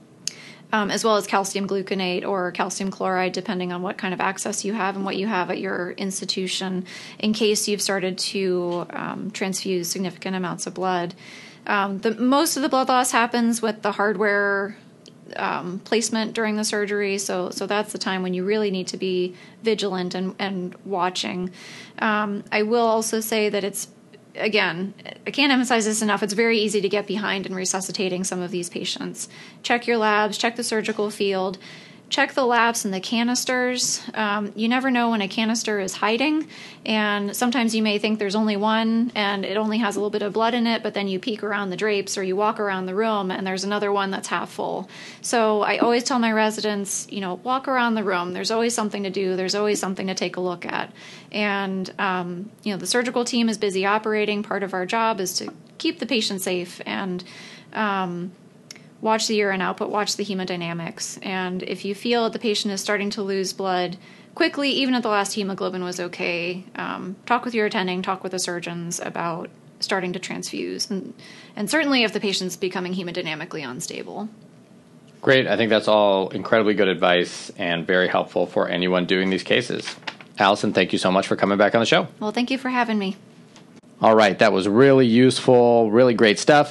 um, as well as calcium gluconate or calcium chloride, depending on what kind of access you have and what you have at your institution, in case you've started to um, transfuse significant amounts of blood. Um, the most of the blood loss happens with the hardware Um, placement during the surgery, so so that's the time when you really need to be vigilant and, and watching. Um, I will also say that it's, again, I can't emphasize this enough, it's very easy to get behind in resuscitating some of these patients. Check your labs, check the surgical field, check the labs and the canisters. Um, you never know when a canister is hiding, and sometimes you may think there's only one and it only has a little bit of blood in it, but then you peek around the drapes or you walk around the room and there's another one that's half full. So I always tell my residents, you know, walk around the room. There's always something to do. There's always something to take a look at. And, um, you know, the surgical team is busy operating. Part of our job is to keep the patient safe and um, watch the urine output, watch the hemodynamics. And if you feel that the patient is starting to lose blood quickly, even if the last hemoglobin was okay, um, talk with your attending, talk with the surgeons about starting to transfuse. And, and certainly if the patient's becoming hemodynamically unstable. Great. I think that's all incredibly good advice and very helpful for anyone doing these cases. Allison, thank you so much for coming back on the show. Well, thank you for having me. All right. That was really useful, really great stuff.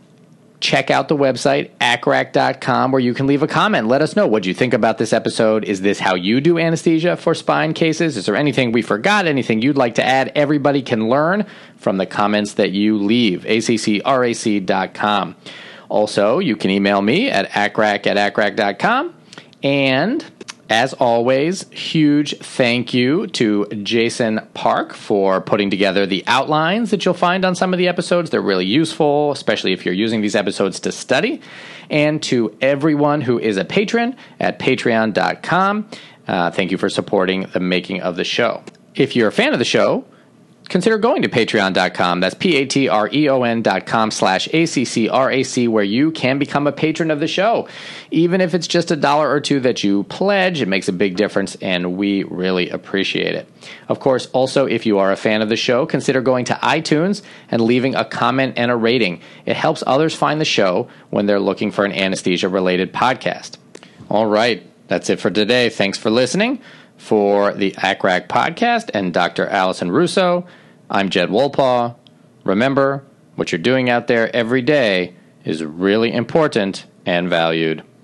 Check out the website, A C R A C dot com, where you can leave a comment. Let us know what you think about this episode. Is this how you do anesthesia for spine cases? Is there anything we forgot, anything you'd like to add? Everybody can learn from the comments that you leave, A C C R A C dot com. Also, you can email me at acrac at acrac dot com. And as always, huge thank you to Jason Park for putting together the outlines that you'll find on some of the episodes. They're really useful, especially if you're using these episodes to study. And to everyone who is a patron at patreon dot com, uh, thank you for supporting the making of the show. If you're a fan of the show, consider going to patreon dot com. That's P-A-T-R-E-O-N dot com slash A-C-C-R-A-C, where you can become a patron of the show. Even if it's just a dollar or two that you pledge, it makes a big difference, and we really appreciate it. Of course, also, if you are a fan of the show, consider going to iTunes and leaving a comment and a rating. It helps others find the show when they're looking for an anesthesia-related podcast. All right, that's it for today. Thanks for listening. For the A C R A C podcast and Doctor Allison Russo, I'm Jed Wolpaw. Remember, what you're doing out there every day is really important and valued.